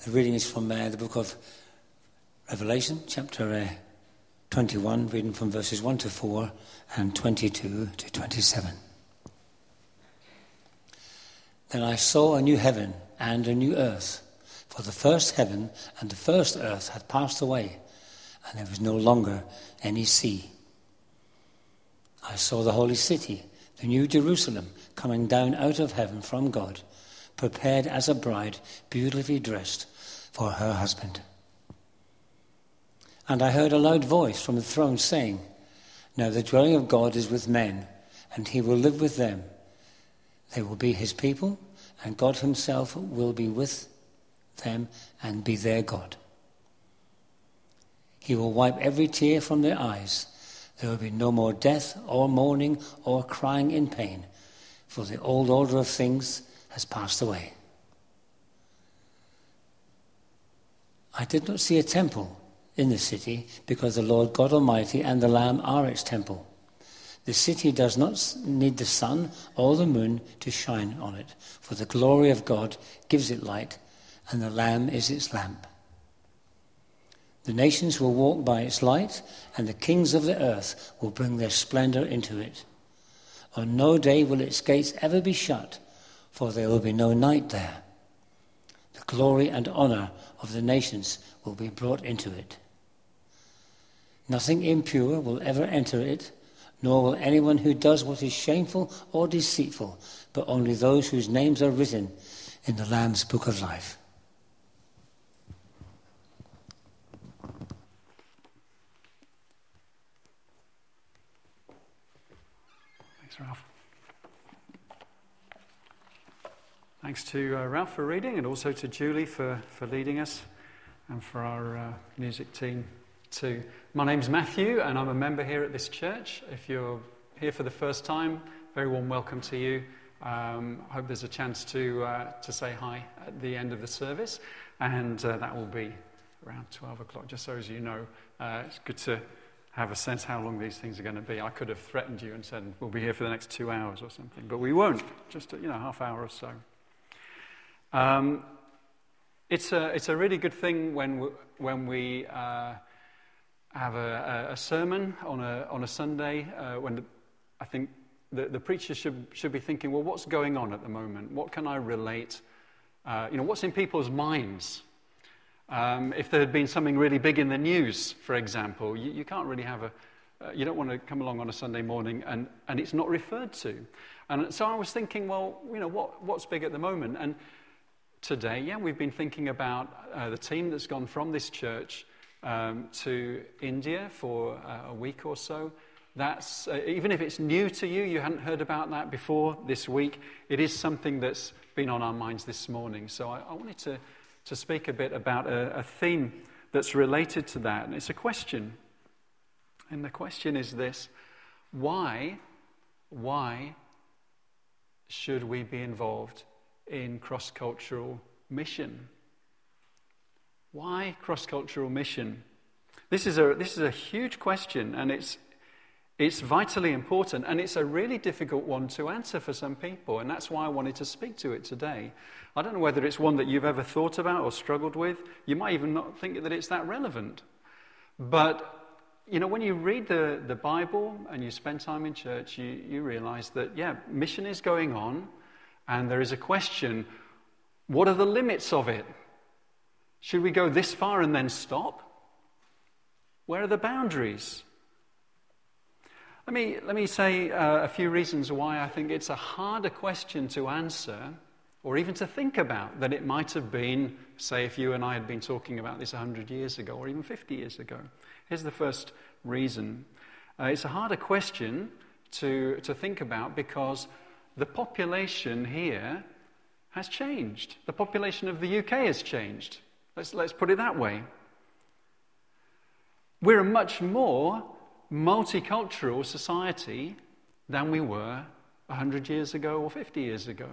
The reading is from the book of Revelation, chapter 21, reading from verses 1 to 4 and 22 to 27. Then I saw a new heaven and a new earth, for the first heaven and the first earth had passed away, and there was no longer any sea. I saw the holy city, the new Jerusalem, coming down out of heaven from God, prepared as a bride, beautifully dressed for her husband. And I heard a loud voice from the throne saying, "Now the dwelling of God is with men, and he will live with them. They will be his people, and God himself will be with them and be their God. He will wipe every tear from their eyes. There will be no more death or mourning or crying in pain, for the old order of things has passed away." I did not see a temple in the city, because the Lord God Almighty and the Lamb are its temple. The city does not need the sun or the moon to shine on it, for the glory of God gives it light, and the Lamb is its lamp. The nations will walk by its light, and the kings of the earth will bring their splendor into it. On no day will its gates ever be shut, for there will be no night there. The glory and honor of the nations will be brought into it. Nothing impure will ever enter it, nor will anyone who does what is shameful or deceitful, but only those whose names are written in the Lamb's book of life. Thanks, Ralph. Thanks to Ralph for reading, and also to Julie for leading us, and for our music team too. My name's Matthew, and I'm a member here at this church. If you're here for the first time, very warm welcome to you. I hope there's a chance to say hi at the end of the service, and that will be around 12 o'clock, just so as you know. It's good to have a sense how long these things are going to be. I could have threatened you and said, we'll be here for the next 2 hours or something, but we won't, just half hour or so. It's a really good thing when we have a sermon on a Sunday when I think the preacher should be thinking, well, what's going on at the moment? What can I relate? What's in people's minds? If there had been something really big in the news, for example, you can't really have you don't want to come along on a Sunday morning and it's not referred to. And so I was thinking, well, what's big at the moment? And today, we've been thinking about the team that's gone from this church to India for a week or so. That's even if it's new to you, you hadn't heard about that before this week, it is something that's been on our minds this morning. So I wanted to speak a bit about a theme that's related to that. And it's a question. And the question is this: why should we be involved in cross-cultural mission? Why cross-cultural mission? This is a huge question, and it's vitally important, and it's a really difficult one to answer for some people, and that's why I wanted to speak to it today. I don't know whether it's one that you've ever thought about or struggled with. You might even not think that it's that relevant. But when you read the Bible and you spend time in church, you realize that mission is going on, and there is a question: what are the limits of it? Should we go this far and then stop? Where are the boundaries? Let me say a few reasons why I think it's a harder question to answer, or even to think about, than it might have been, say, if you and I had been talking about this 100 years ago, or even 50 years ago. Here's the first reason. It's a harder question to think about because the population here has changed. The population of the UK has changed. Let's put it that way. We're a much more multicultural society than we were 100 years ago or 50 years ago.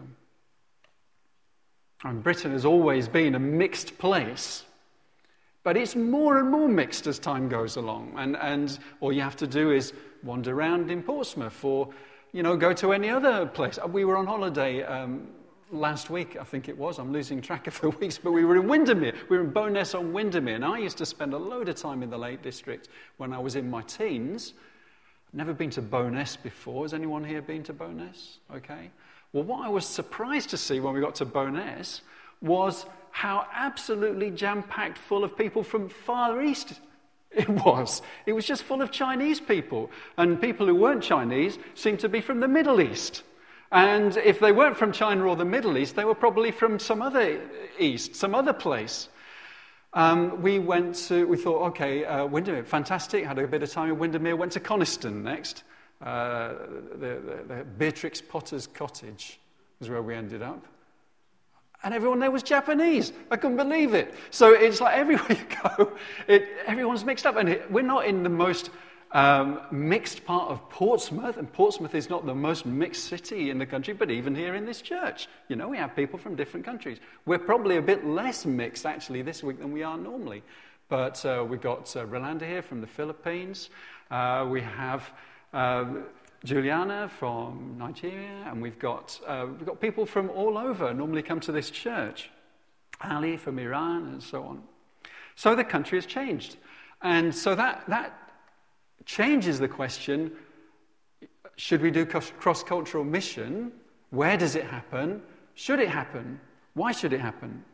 And Britain has always been a mixed place, but it's more and more mixed as time goes along. And all you have to do is wander around in Portsmouth or, go to any other place. We were on holiday last week, I think it was. I'm losing track of the weeks, but we were in Windermere. We were in Bowness on Windermere, and I used to spend a load of time in the Lake District when I was in my teens. Never been to Bowness before. Has anyone here been to Bowness? Okay. Well, what I was surprised to see when we got to Bowness was how absolutely jam-packed full of people from Far East it was. It was just full of Chinese people. And people who weren't Chinese seemed to be from the Middle East. And if they weren't from China or the Middle East, they were probably from some other East, some other place. We thought, okay, Windermere, fantastic, had a bit of time in Windermere, went to Coniston next. The Beatrix Potter's Cottage is where we ended up. And everyone there was Japanese. I couldn't believe it. So it's like everywhere you go, everyone's mixed up. And we're not in the most mixed part of Portsmouth, and Portsmouth is not the most mixed city in the country, but even here in this church, we have people from different countries. We're probably a bit less mixed, actually, this week than we are normally. But we've got Rolanda here from the Philippines. We have Juliana from Nigeria, and we've got people from all over normally come to this church. Ali from Iran, and so on. So the country has changed. And so that changes the question, should we do cross-cultural mission? Where does it happen? Should it happen? Why should it happen?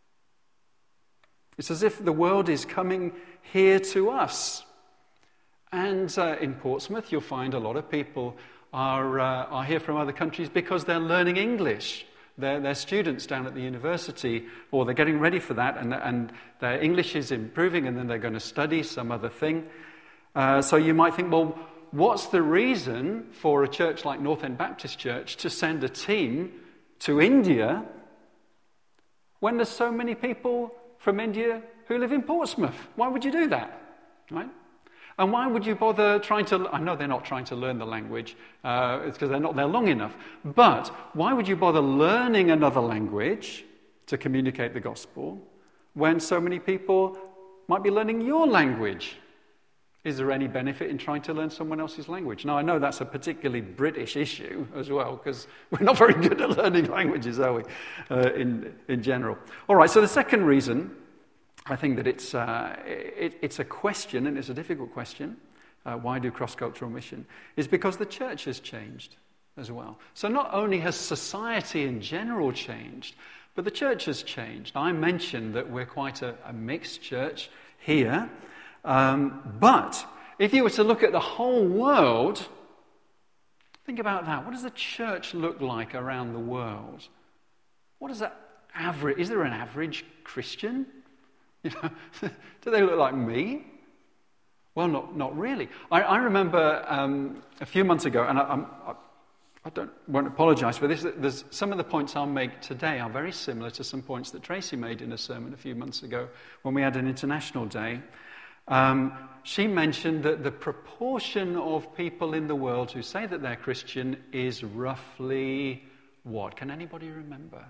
It's as if the world is coming here to us. And in Portsmouth, you'll find a lot of people are here from other countries because they're learning English. They're students down at the university, or they're getting ready for that, and their English is improving, and then they're going to study some other thing. So you might think, well, what's the reason for a church like North End Baptist Church to send a team to India when there's so many people from India who live in Portsmouth? Why would you do that? Right? And why would you bother trying to... I know they're not trying to learn the language. It's because they're not there long enough. But why would you bother learning another language to communicate the gospel when so many people might be learning your language? Is there any benefit in trying to learn someone else's language? Now, I know that's a particularly British issue as well, because we're not very good at learning languages, are we, in general? All right, so the second reason... I think that it's a question, and it's a difficult question, why do cross-cultural mission, is because the church has changed as well. So not only has society in general changed, but the church has changed. I mentioned that we're quite a mixed church here, but if you were to look at the whole world, think about that. What does the church look like around the world? What is that average? Is there an average Christian? Do they look like me? Well, not really. I remember a few months ago, and I won't apologise for this. There's some of the points I'll make today are very similar to some points that Tracy made in a sermon a few months ago when we had an international day. She mentioned that the proportion of people in the world who say that they're Christian is roughly what? Can anybody remember?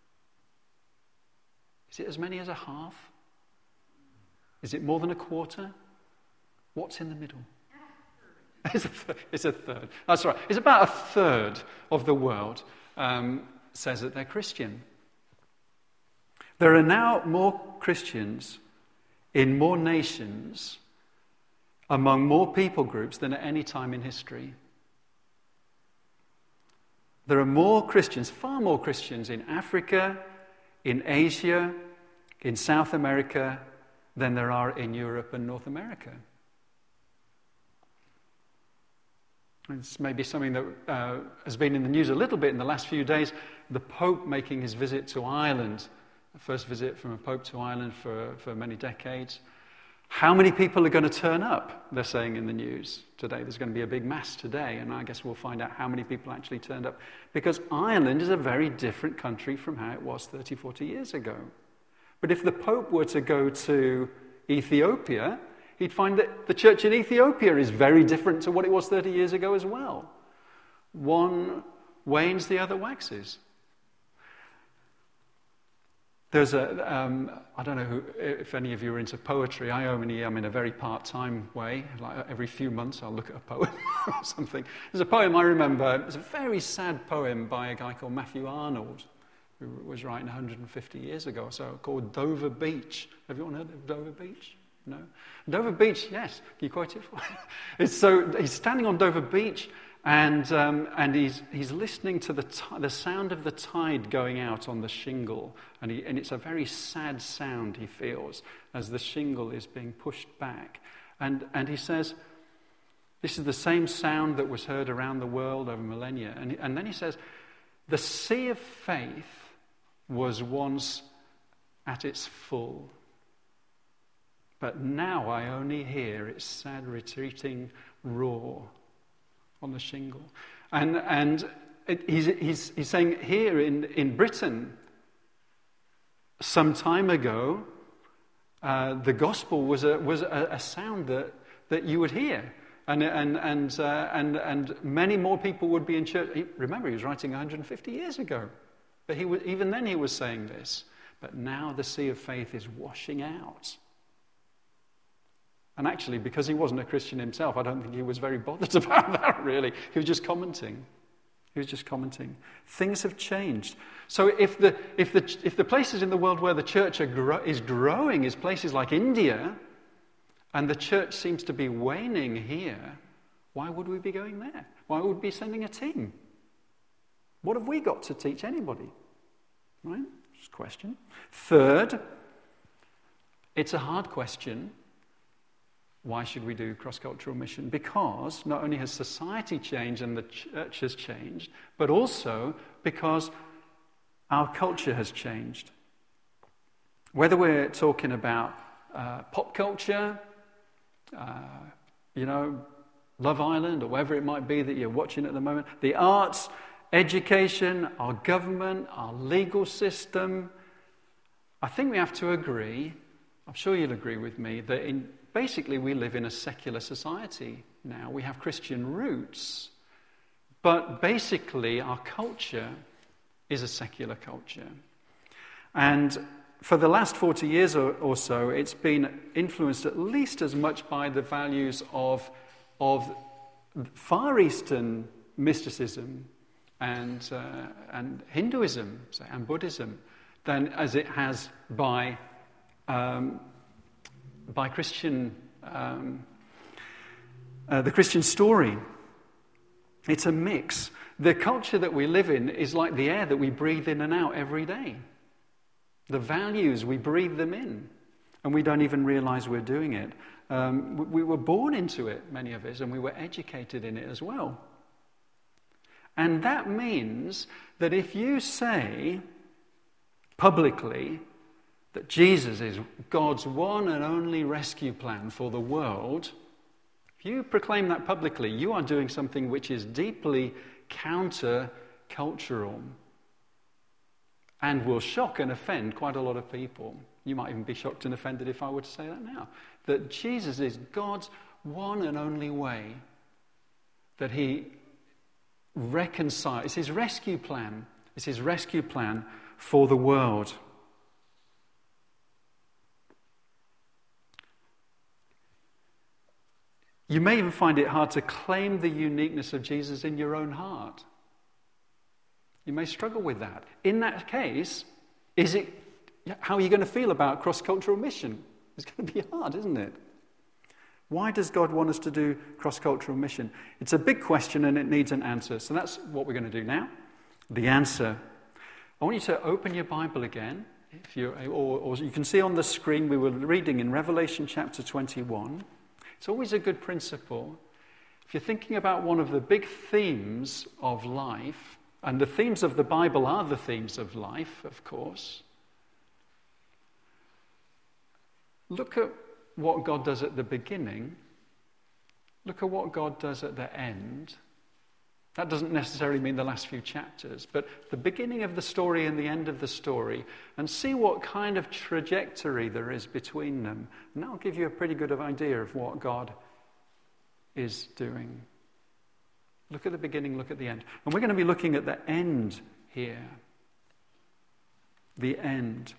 Is it as many as a half? Is it more than a quarter? What's in the middle? It's a third. That's right. It's about a third of the world says that they're Christian. There are now more Christians in more nations, among more people groups than at any time in history. There are more Christians, far more Christians in Africa, in Asia, in South America, than there are in Europe and North America. It's maybe something that has been in the news a little bit in the last few days. The Pope making his visit to Ireland, the first visit from a Pope to Ireland for many decades. How many people are going to turn up, they're saying in the news today. There's going to be a big mass today, and I guess we'll find out how many people actually turned up. Because Ireland is a very different country from how it was 30, 40 years ago. But if the Pope were to go to Ethiopia, he'd find that the church in Ethiopia is very different to what it was 30 years ago as well. One wanes, the other waxes. There's I don't know if any of you are into poetry. I am in a very part-time way. Like every few months I'll look at a poem or something. There's a poem I remember. It's a very sad poem by a guy called Matthew Arnold. who was writing 150 years ago or so, called Dover Beach. Have you all heard of Dover Beach? No? Dover Beach, yes. Can you quote it for me? So he's standing on Dover Beach, and he's listening to the sound of the tide going out on the shingle, and it's a very sad sound he feels as the shingle is being pushed back. And he says, this is the same sound that was heard around the world over millennia. And then he says, the sea of faith was once at its full, but now I only hear its sad retreating roar on the shingle. And he's saying here in Britain, some time ago, the gospel was a sound that you would hear. And many more people would be in church. Remember, he was writing 150 years ago. But even then he was saying this. But now the sea of faith is washing out. And actually, because he wasn't a Christian himself, I don't think he was very bothered about that, really. He was just commenting. Things have changed. So if the places in the world where the church is growing is places like India, and the church seems to be waning here, why would we be going there? Why would we be sending a team? What have we got to teach anybody? Right? Just a question. Third, it's a hard question. Why should we do cross-cultural mission? Because not only has society changed and the church has changed, but also because our culture has changed. Whether we're talking about pop culture, Love Island, or whatever it might be that you're watching at the moment, the arts, education, our government, our legal system, I think we have to agree, I'm sure you'll agree with me, that basically we live in a secular society now. We have Christian roots, but basically our culture is a secular culture. And for the last 40 years or so, it's been influenced at least as much by the values of Far Eastern mysticism and Hinduism and Buddhism than as it has by Christian, the Christian story. It's a mix. The culture that we live in is like the air that we breathe in and out every day. The values, we breathe them in, and we don't even realize we're doing it. We were born into it, many of us, and we were educated in it as well. And that means that if you say publicly that Jesus is God's one and only rescue plan for the world, if you proclaim that publicly, you are doing something which is deeply counter-cultural and will shock and offend quite a lot of people. You might even be shocked and offended if I were to say that now. That Jesus is God's one and only way, that he reconciles. It's his rescue plan. It's his rescue plan for the world. You may even find it hard to claim the uniqueness of Jesus in your own heart. You may struggle with that. In that case, how are you going to feel about cross-cultural mission? It's going to be hard, isn't it? Why does God want us to do cross-cultural mission? It's a big question and it needs an answer. So that's what we're going to do now. The answer. I want you to open your Bible again. Or you can see on the screen, we were reading in Revelation chapter 21. It's always a good principle. If you're thinking about one of the big themes of life, and the themes of the Bible are the themes of life, of course, look at what God does at the beginning. Look at what God does at the end. That doesn't necessarily mean the last few chapters, but the beginning of the story and the end of the story, and see what kind of trajectory there is between them. And that'll give you a pretty good idea of what God is doing. Look at the beginning, look at the end. And we're going to be looking at the end here. The end.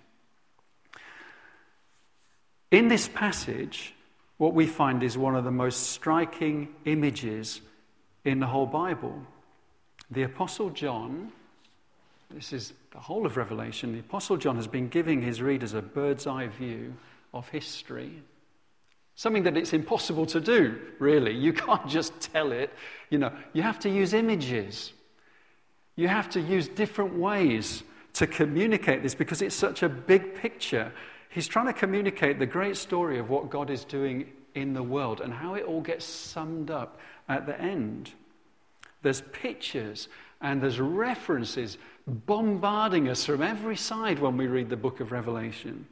In this passage, what we find is one of the most striking images in the whole Bible. The Apostle John this is the whole of Revelation. The Apostle John has been giving his readers a bird's eye view of history. Something that it's impossible to do, really. You can't just tell it. You have to use images. You have to use different ways to communicate this because it's such a big picture. He's trying to communicate the great story of what God is doing in the world and how it all gets summed up at the end. There's pictures and there's references bombarding us from every side when we read the book of Revelation.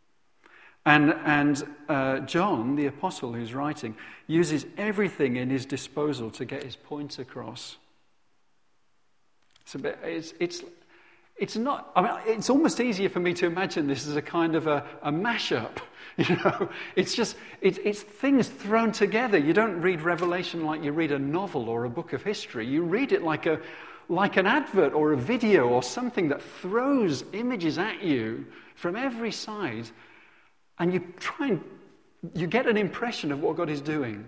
And John, the apostle who's writing, uses everything in his disposal to get his point across. It's not. I mean, it's almost easier for me to imagine this as a kind of a mashup. It's things thrown together. You don't read Revelation like you read a novel or a book of history. You read it like an advert or a video or something that throws images at you from every side, and you get an impression of what God is doing.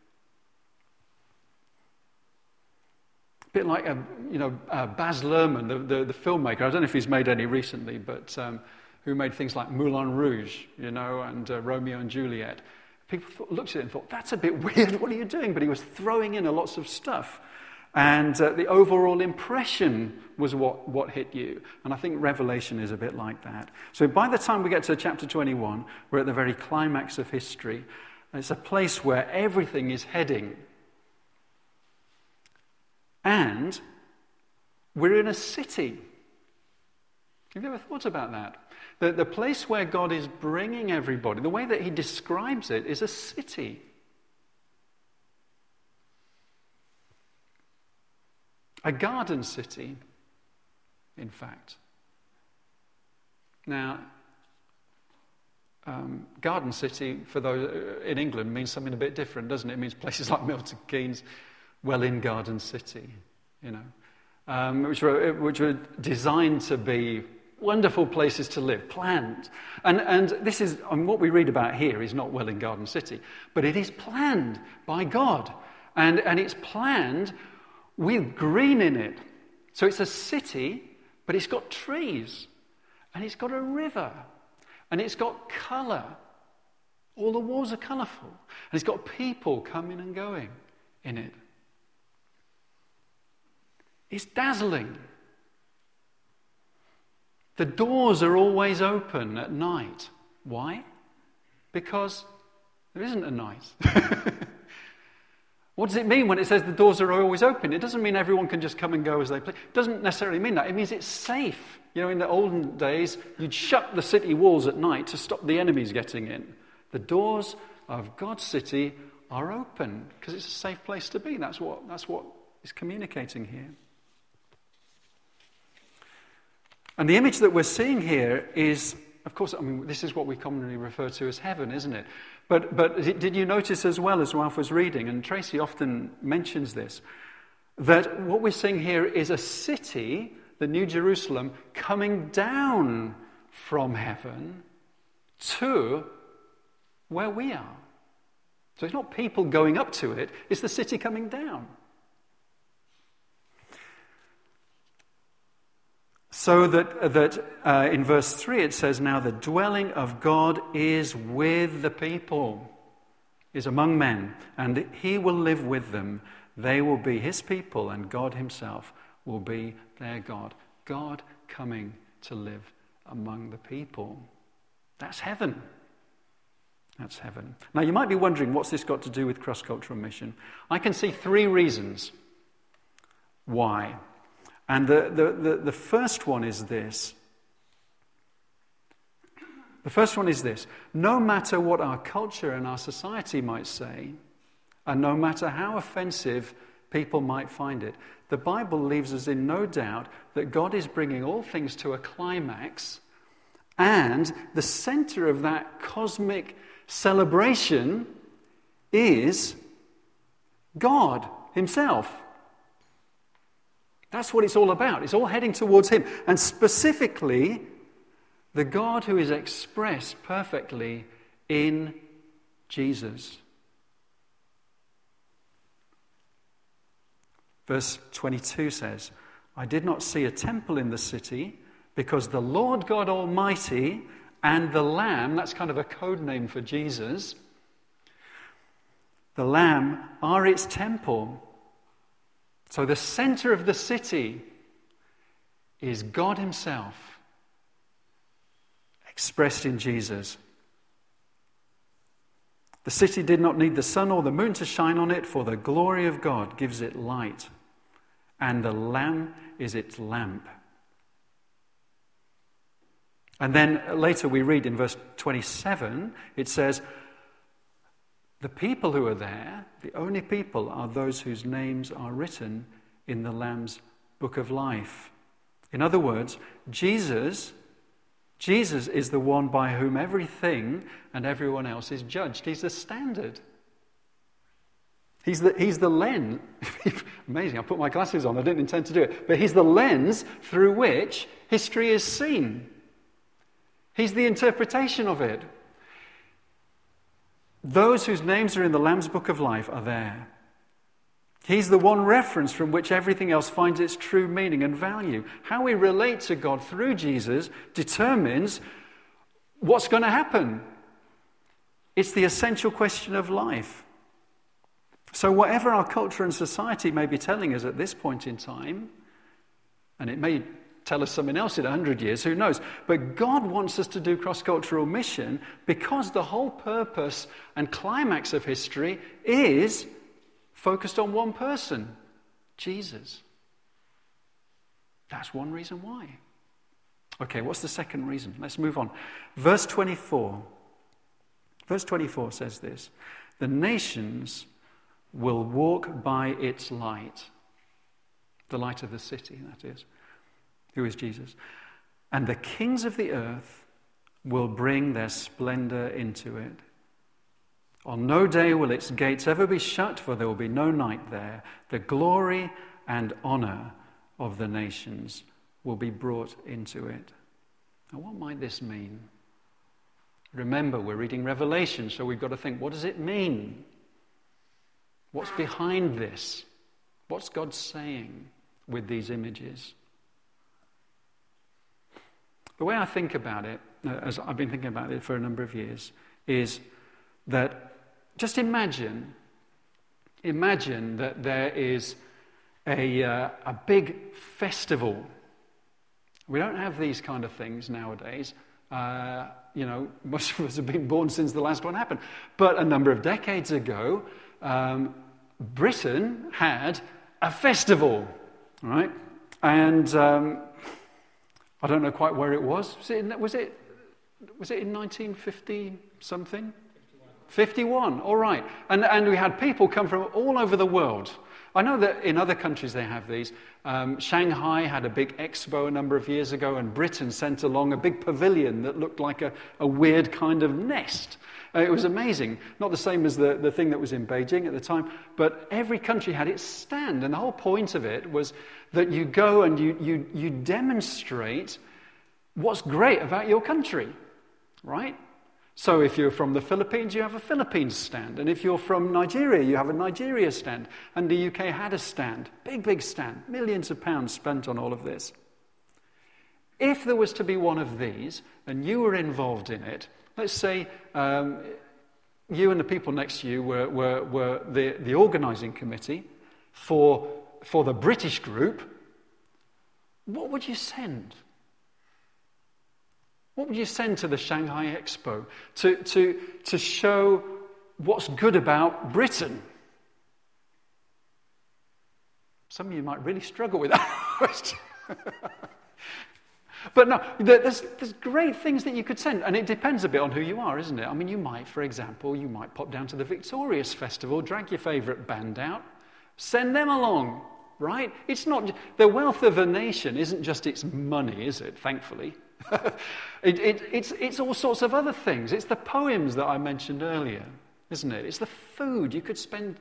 A bit like Baz Luhrmann, the filmmaker. I don't know if he's made any recently, but who made things like Moulin Rouge, and Romeo and Juliet. People looked at it and thought, that's a bit weird, what are you doing? But he was throwing in lots of stuff. And the overall impression was what hit you. And I think Revelation is a bit like that. So by the time we get to chapter 21, we're at the very climax of history. It's a place where everything is heading. And we're in a city. Have you ever thought about that? The place where God is bringing everybody, the way that he describes it is a city. A garden city, in fact. Now, garden city, for those in England, means something a bit different, doesn't it? It means places like Milton Keynes, Welwyn Garden City, which were designed to be wonderful places to live, planned. And this is, what we read about here is not Welwyn Garden City, but it is planned by God. And it's planned with green in it. So it's a city, but it's got trees, and it's got a river, and it's got colour. All the walls are colourful, and it's got people coming and going in it. It's dazzling. The doors are always open at night. Why? Because there isn't a night. What does it mean when it says the doors are always open? It doesn't mean everyone can just come and go as they please. It doesn't necessarily mean that. It means it's safe. In the olden days, you'd shut the city walls at night to stop the enemies getting in. The doors of God's city are open because it's a safe place to be. That's what is communicating here. And the image that we're seeing here is, of course, this is what we commonly refer to as heaven, isn't it? But did you notice as Ralph was reading, and Tracy often mentions this, that what we're seeing here is a city, the New Jerusalem, coming down from heaven to where we are. So it's not people going up to it, it's the city coming down. So that in verse 3 it says, now the dwelling of God is with the people, is among men, and he will live with them. They will be his people, and God himself will be their God. God coming to live among the people. That's heaven. That's heaven. Now you might be wondering, what's this got to do with cross-cultural mission? I can see 3 reasons why. And the first one is this. The first one is this. No matter what our culture and our society might say, and no matter how offensive people might find it, the Bible leaves us in no doubt that God is bringing all things to a climax, and the center of that cosmic celebration is God himself. That's what it's all about. It's all heading towards him. And specifically, the God who is expressed perfectly in Jesus. Verse 22 says, I did not see a temple in the city, because the Lord God Almighty and the Lamb," that's kind of a code name for Jesus, "the Lamb are its temple." So the center of the city is God himself, expressed in Jesus. "The city did not need the sun or the moon to shine on it, for the glory of God gives it light, and the Lamb is its lamp." And then later we read in verse 27, it says, "The people who are there, the only people, are those whose names are written in the Lamb's book of life." In other words, Jesus is the one by whom everything and everyone else is judged. He's the standard. He's the lens. Amazing, I put my glasses on, I didn't intend to do it. But he's the lens through which history is seen. He's the interpretation of it. Those whose names are in the Lamb's book of life are there. He's the one reference from which everything else finds its true meaning and value. How we relate to God through Jesus determines what's going to happen. It's the essential question of life. So whatever our culture and society may be telling us at this point in time, and it may tell us something else in 100 years, who knows? But God wants us to do cross-cultural mission because the whole purpose and climax of history is focused on one person, Jesus. That's one reason why. Okay, what's the second reason? Let's move on. Verse 24. Verse 24 says this: "The nations will walk by its light." The light of the city, that is. Who is Jesus? "And the kings of the earth will bring their splendor into it. On no day will its gates ever be shut, for there will be no night there. The glory and honor of the nations will be brought into it." Now, what might this mean? Remember, we're reading Revelation, so we've got to think, what does it mean? What's behind this? What's God saying with these images? The way I think about it, as I've been thinking about it for a number of years, is that just imagine that there is a big festival. We don't have these kind of things nowadays. Most of us have been born since the last one happened. But a number of decades ago, Britain had a festival, right? And I don't know quite where it was. Was it in 1950 something? 51. All right. And we had people come from all over the world. I know that in other countries they have these. Shanghai had a big expo a number of years ago, and Britain sent along a big pavilion that looked like a weird kind of nest. It was amazing. Not the same as the thing that was in Beijing at the time, but every country had its stand, and the whole point of it was that you go and you demonstrate what's great about your country, right? So if you're from the Philippines, you have a Philippines stand. And if you're from Nigeria, you have a Nigeria stand. And the UK had a stand, big stand, millions of pounds spent on all of this. If there was to be one of these, and you were involved in it, let's say you and the people next to you were the organising committee for the British group, what would you send? What would you send to the Shanghai Expo to show what's good about Britain? Some of you might really struggle with that question. But no, there's great things that you could send, and it depends a bit on who you are, isn't it? I mean, you might, for example, pop down to the Victorious Festival, drag your favourite band out, send them along, right? It's not the wealth of a nation isn't just its money, is it? Thankfully. It's all sorts of other things. It's the poems that I mentioned earlier, isn't it? It's the food you could send.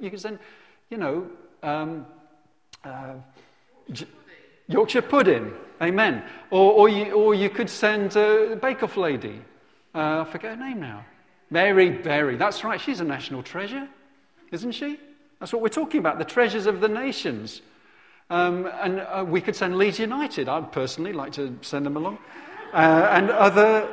Yorkshire pudding, amen. Or you could send a bake-off lady. I forget her name now. Mary Berry. That's right. She's a national treasure, isn't she? That's what we're talking about. The treasures of the nations. And we could send Leeds United. I'd personally like to send them along. And other,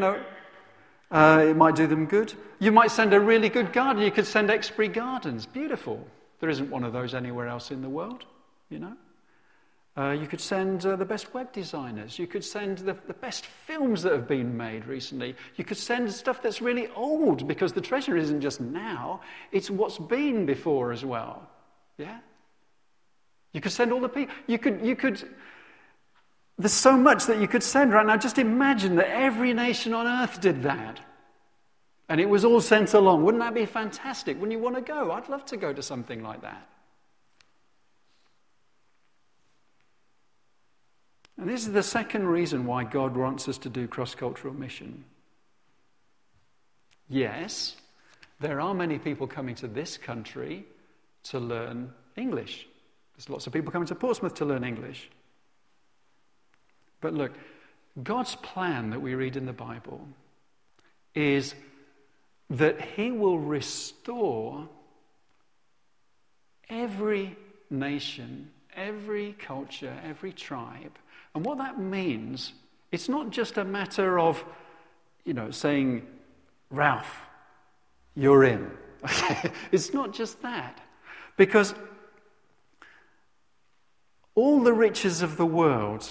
it might do them good. You might send a really good garden. You could send Exbury Gardens. Beautiful. There isn't one of those anywhere else in the world, You could send the best web designers. You could send the best films that have been made recently. You could send stuff that's really old, because the treasure isn't just now, it's what's been before as well. Yeah? You could send all the people. You could. There's so much that you could send right now. Just imagine that every nation on earth did that. And it was all sent along. Wouldn't that be fantastic? Wouldn't you want to go? I'd love to go to something like that. And this is the second reason why God wants us to do cross-cultural mission. Yes, there are many people coming to this country to learn English. There's lots of people coming to Portsmouth to learn English. But look, God's plan that we read in the Bible is that he will restore every nation, every culture, every tribe. And what that means, it's not just a matter of, saying, Ralph, you're in. It's not just that. Because all the riches of the world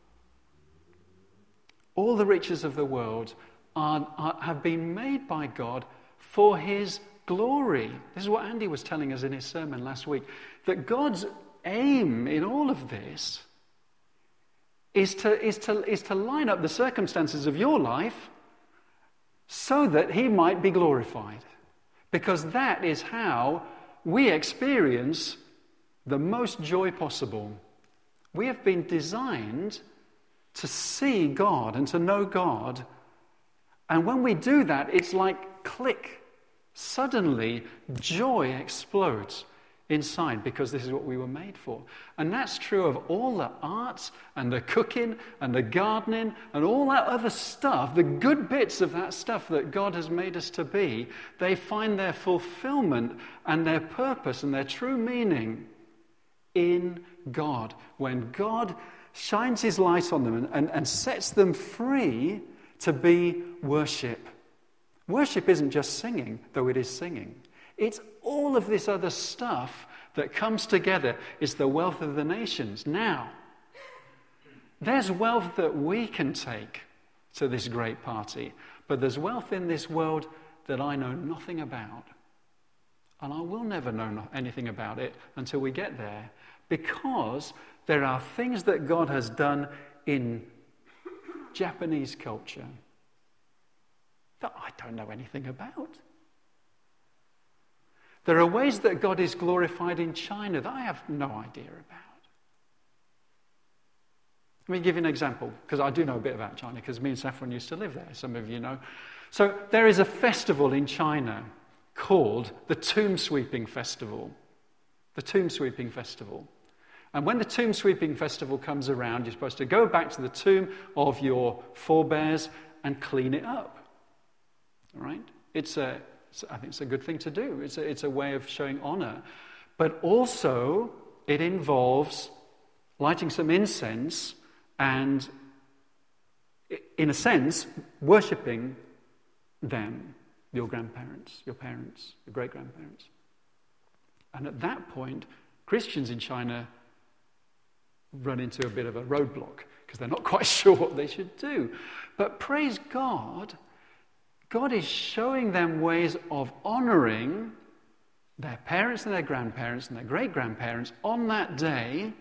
have been made by God for his glory. This is what Andy was telling us in his sermon last week, that God's aim in all of this is to line up the circumstances of your life so that he might be glorified. Because that is how we experience the most joy possible. We have been designed to see God and to know God. And when we do that, it's like click. Suddenly, joy explodes inside, because this is what we were made for. And that's true of all the arts and the cooking and the gardening and all that other stuff, the good bits of that stuff that God has made us to be. They find their fulfillment and their purpose and their true meaning in God. When God shines his light on them and sets them free to be worship. Worship isn't just singing, though it is singing. It's all of this other stuff that comes together. It's the wealth of the nations. Now, there's wealth that we can take to this great party, but there's wealth in this world that I know nothing about. And I will never know anything about it until we get there, because there are things that God has done in Japanese culture that I don't know anything about. There are ways that God is glorified in China that I have no idea about. Let me give you an example, because I do know a bit about China, because me and Saffron used to live there, some of you know. So there is a festival in China called the Tomb Sweeping Festival. The Tomb Sweeping Festival. And when the Tomb Sweeping Festival comes around, you're supposed to go back to the tomb of your forebears and clean it up. All right? I think it's a good thing to do. It's a way of showing honor. But also, it involves lighting some incense and, in a sense, worshipping them, your grandparents, your parents, your great-grandparents. And at that point, Christians in China run into a bit of a roadblock because they're not quite sure what they should do. But praise God, God is showing them ways of honoring their parents and their grandparents and their great-grandparents on that day,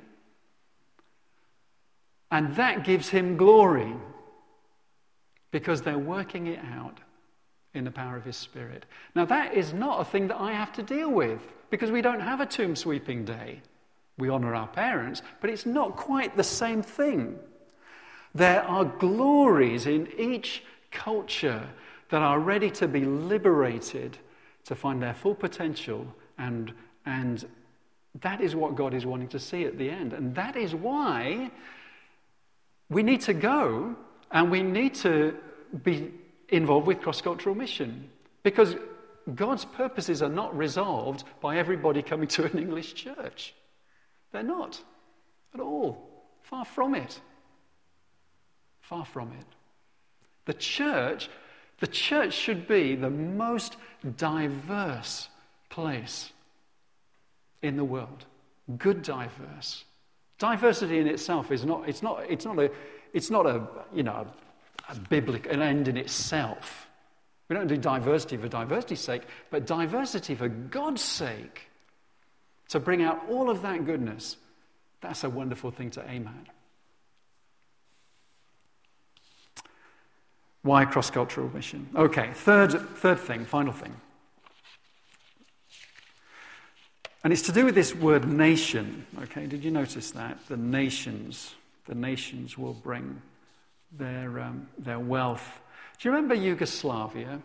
and that gives him glory because they're working it out in the power of his Spirit. Now, that is not a thing that I have to deal with because we don't have a tomb sweeping day. We honor our parents, but it's not quite the same thing. There are glories in each culture that are ready to be liberated to find their full potential, and that is what God is wanting to see at the end. And that is why we need to go and we need to be involved with cross-cultural mission, because God's purposes are not resolved by everybody coming to an English church. They're not. at all. Far from it. Far from it. The church should be the most diverse place in the world. Good diverse. Diversity in itself is not a biblical an end in itself. We don't do diversity for diversity's sake, but diversity for God's sake. To bring out all of that goodness, that's a wonderful thing to aim at. Why cross-cultural mission? Okay, third thing, final thing. And it's to do with this word nation. Okay, did you notice that? The nations will bring their wealth. Do you remember Yugoslavia?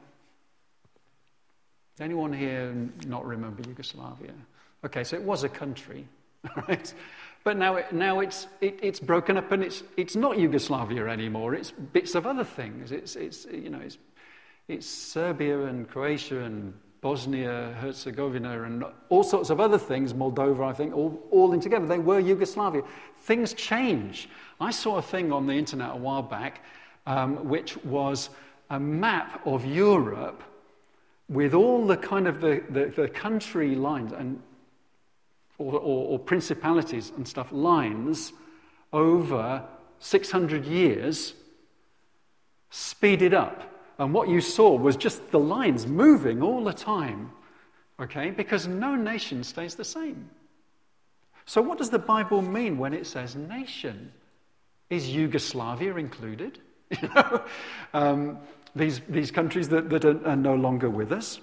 Anyone here not remember Yugoslavia? Okay, so it was a country, right? But now it's broken up, and it's not Yugoslavia anymore. It's bits of other things. It's Serbia and Croatia and Bosnia, Herzegovina, and all sorts of other things. Moldova, I think, all in together. They were Yugoslavia. Things change. I saw a thing on the internet a while back, which was a map of Europe with all the kind of the country lines and or principalities and stuff, lines over 600 years, speeded up. And what you saw was just the lines moving all the time, okay? Because no nation stays the same. So what does the Bible mean when it says nation? Is Yugoslavia included? These countries that are no longer with us?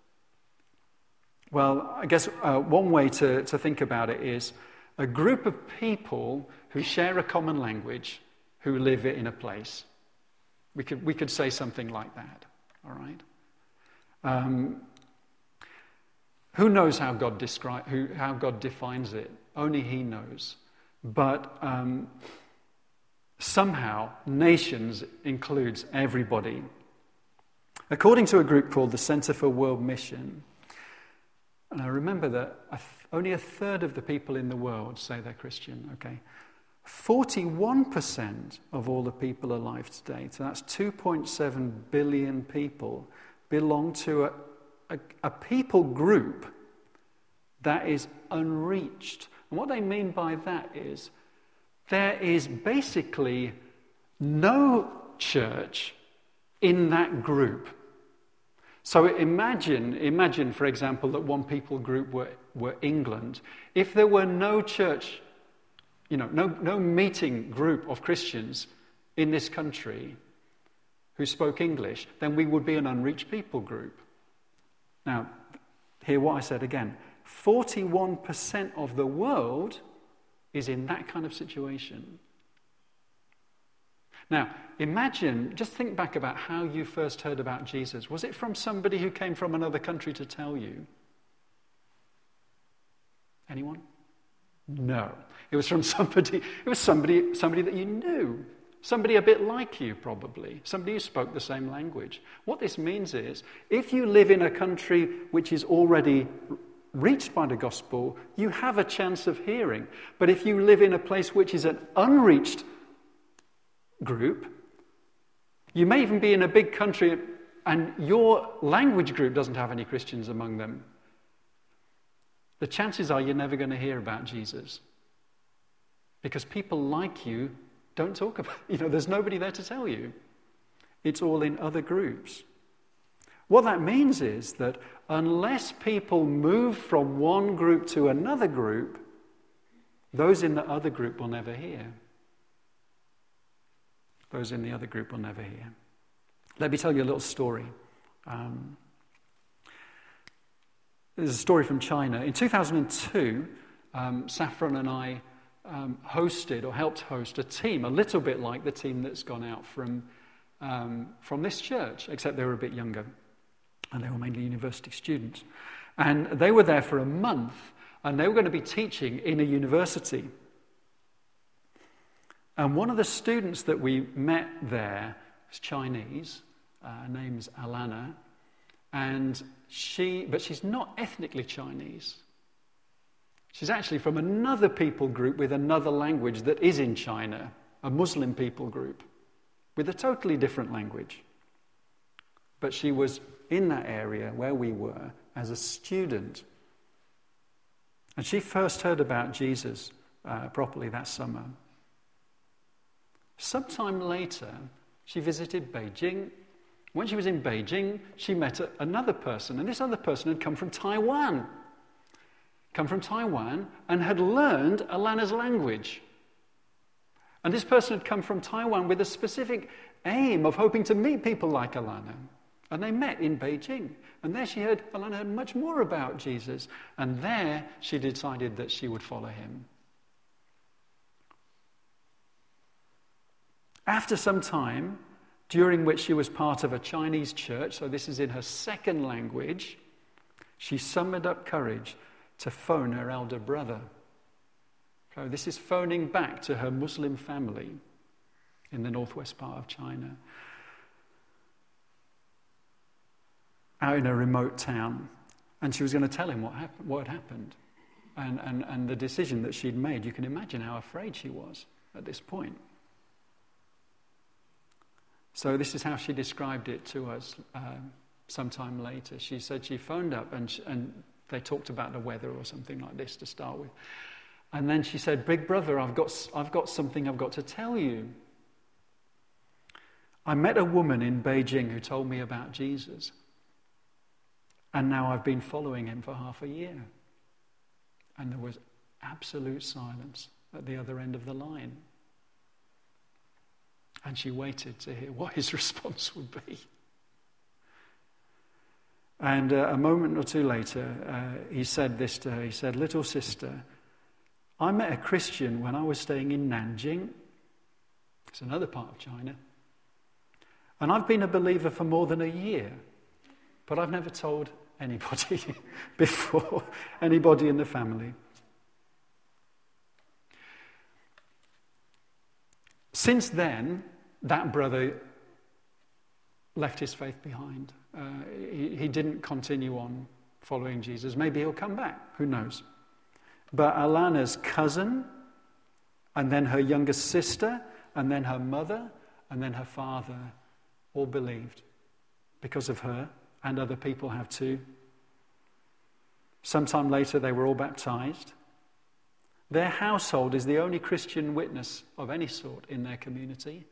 Well, I guess one way to think about it is a group of people who share a common language, who live in a place. We could say something like that, all right? Who knows how God defines it? Only He knows. But somehow, nations includes everybody. According to a group called the Center for World Mission, and I remember that only a third of the people in the world say they're Christian, okay? 41% of all the people alive today, so that's 2.7 billion people, belong to a people group that is unreached. And what they mean by that is there is basically no church in that group. So imagine, for example, that one people group were England. If there were no church, no meeting group of Christians in this country who spoke English, then we would be an unreached people group. Now, hear what I said again. 41% of the world is in that kind of situation. Now, just think back about how you first heard about Jesus. Was it from somebody who came from another country to tell you? Anyone? No. It was from somebody that you knew. Somebody a bit like you, probably. Somebody who spoke the same language. What this means is, if you live in a country which is already reached by the gospel, you have a chance of hearing. But if you live in a place which is an unreached group, you may even be in a big country and your language group doesn't have any Christians among them. The chances are you're never going to hear about Jesus. Because people like you don't talk about, there's nobody there to tell you. It's all in other groups. What that means is that unless people move from one group to another group, those in the other group will never hear. Those in the other group will never hear. Let me tell you a little story. There's a story from China. In 2002, Saffron and I hosted or helped host a team, a little bit like the team that's gone out from this church, except they were a bit younger, and they were mainly university students. And they were there for a month, and they were going to be teaching in a university. And one of the students that we met there was Chinese. Her name's Alana, but she's not ethnically Chinese. She's actually from another people group with another language that is in China, a Muslim people group with a totally different language. But she was in that area where we were as a student. And she first heard about Jesus properly that summer. Sometime later, she visited Beijing. When she was in Beijing, she met another person, and this other person had come from Taiwan. And had learned Alana's language. And this person had come from Taiwan with a specific aim of hoping to meet people like Alana. And they met in Beijing. And there Alana heard much more about Jesus. And there she decided that she would follow him. After some time, during which she was part of a Chinese church, so this is in her second language, she summoned up courage to phone her elder brother. So this is phoning back to her Muslim family in the northwest part of China, out in a remote town. And she was going to tell him what had happened and the decision that she'd made. You can imagine how afraid she was at this point. So this is how she described it to us sometime later. She said she phoned up and they talked about the weather or something like this to start with. And then she said, "Big brother, I've got something I've got to tell you. I met a woman in Beijing who told me about Jesus. And now I've been following him for half a year." And there was absolute silence at the other end of the line. And she waited to hear what his response would be. And a moment or two later, he said this to her. He said, "Little sister, I met a Christian when I was staying in Nanjing." It's another part of China. "And I've been a believer for more than a year. But I've never told anybody before, anybody in the family." Since then, that brother left his faith behind. He didn't continue on following Jesus. Maybe he'll come back. Who knows? But Alana's cousin, and then her younger sister, and then her mother, and then her father all believed because of her, and other people have too. Sometime later, they were all baptized. Their household is the only Christian witness of any sort in their community.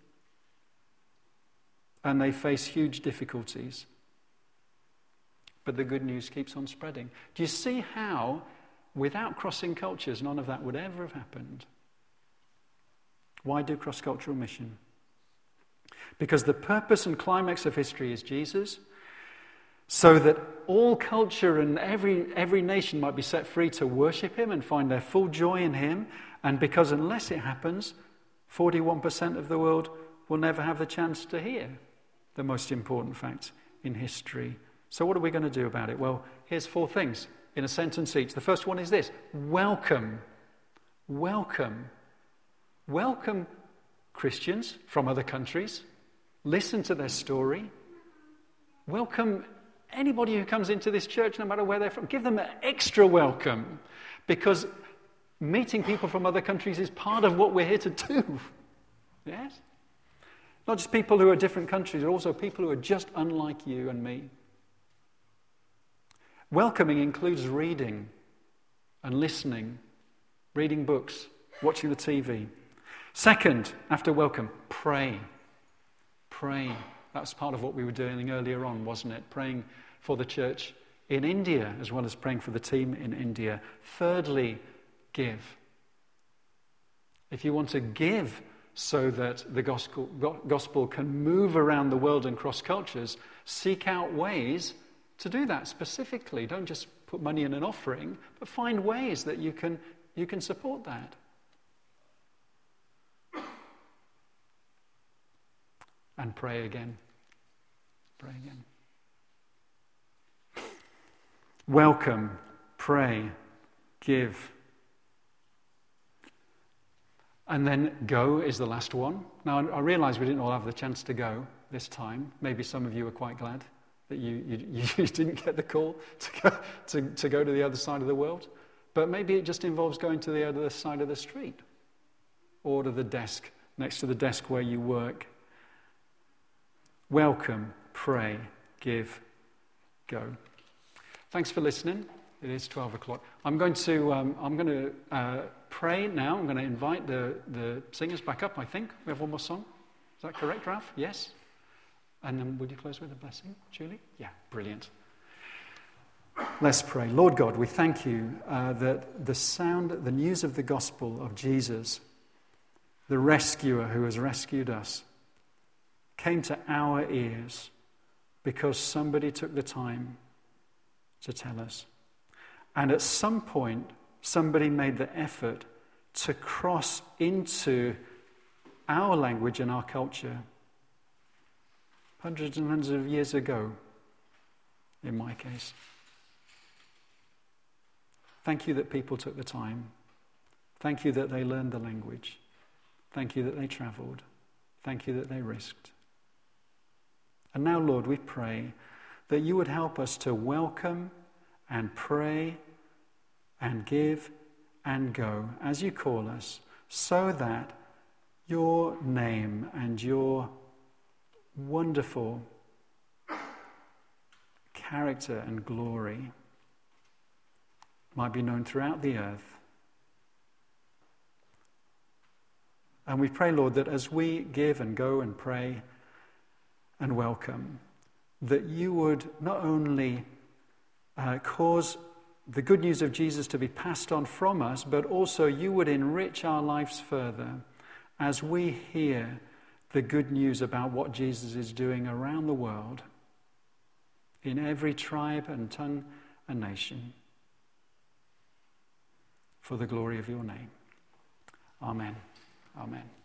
And they face huge difficulties. But the good news keeps on spreading. Do you see how, without crossing cultures, none of that would ever have happened? Why do cross-cultural mission? Because the purpose and climax of history is Jesus, so that all culture and every nation might be set free to worship him and find their full joy in him. And because unless it happens, 41% of the world will never have the chance to hear the most important fact in history. So what are we going to do about it? Well, here's 4 things in a sentence each. The first one is this: welcome. Welcome. Welcome Christians from other countries. Listen to their story. Welcome anybody who comes into this church, no matter where they're from. Give them an extra welcome, because meeting people from other countries is part of what we're here to do. Yes? Not just people who are different countries, but also people who are just unlike you and me. Welcoming includes reading and listening, reading books, watching the TV. Second, after welcome, pray. Pray. That's part of what we were doing earlier on, wasn't it? Praying for the church in India, as well as praying for the team in India. Thirdly, give. If you want to give so that the gospel can move around the world and cross cultures, seek out ways to do that specifically. Don't just put money in an offering, but find ways that you can support that. And pray again. Pray again. Welcome, pray, give. And then go is the last one. Now, I realise we didn't all have the chance to go this time. Maybe some of you are quite glad that you didn't get the call to go to the other side of the world. But maybe it just involves going to the other side of the street or to the desk, next to the desk where you work. Welcome, pray, give, go. Thanks for listening. It is 12 o'clock. I'm going to pray now. I'm going to invite the singers back up, I think. We have one more song. Is that correct, Ralph? Yes? And then would you close with a blessing, Julie? Yeah, brilliant. Let's pray. Lord God, we thank you that the news of the gospel of Jesus, the rescuer who has rescued us, came to our ears because somebody took the time to tell us. And at some point, somebody made the effort to cross into our language and our culture hundreds and hundreds of years ago, in my case. Thank you that people took the time. Thank you that they learned the language. Thank you that they traveled. Thank you that they risked. And now, Lord, we pray that you would help us to welcome and pray and give and go as you call us, so that your name and your wonderful character and glory might be known throughout the earth. And we pray, Lord, that as we give and go and pray and welcome, that you would not only cause the good news of Jesus to be passed on from us, but also you would enrich our lives further as we hear the good news about what Jesus is doing around the world, in every tribe and tongue and nation, for the glory of your name. Amen. Amen.